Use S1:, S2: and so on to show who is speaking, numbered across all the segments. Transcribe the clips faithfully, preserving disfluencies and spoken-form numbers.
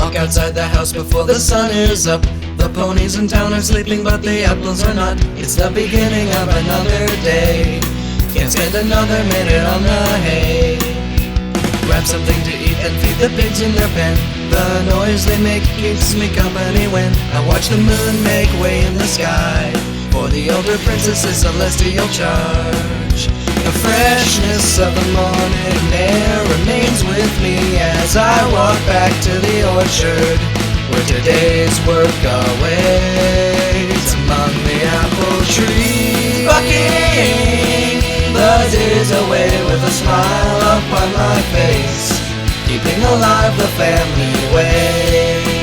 S1: walk outside the house before the sun is up. The ponies in town are sleeping, but the apples are not. It's the beginning of another day. Can't spend another minute on the hay. Grab something to eat and feed the pigs in their pen. The noise they make keeps me company when I watch the moon make way in the sky. For the older princess's celestial charge. The freshness of the morning air remains with me as I walk back to the orchard where today's work awaits among the apple trees. Bucking the days away with a smile upon my face, keeping alive the family ways.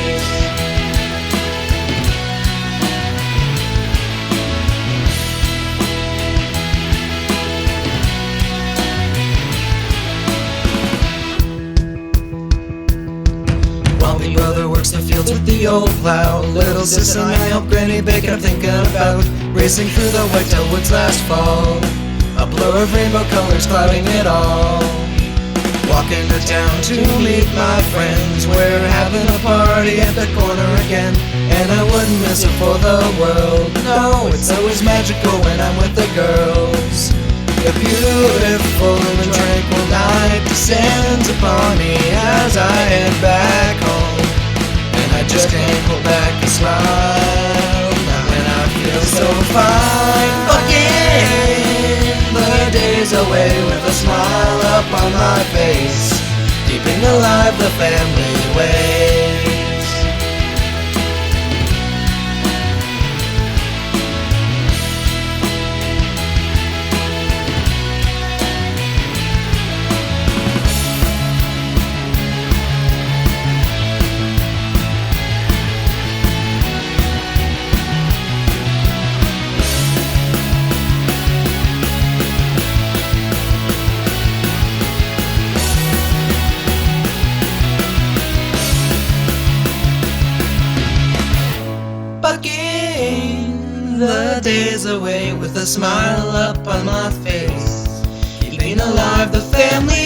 S1: While big brother works the fields with the old plow, little sis and I help Granny bake. I'm thinking about racing through the whitetail woods last fall, a blur of rainbow colors clouding it all. Walking to town to meet my friends, we're having a party at the corner again, and I wouldn't miss it for the world. No, it's always magical when I'm with the girls. A beautiful and tranquil night descends upon me as I head back home, and I just can't hold back a smile now when I feel so fine. Bucking the days away with a smile up on my face, keeping alive the family ways. Bucking the days away with a smile up on my face, keeping alive the family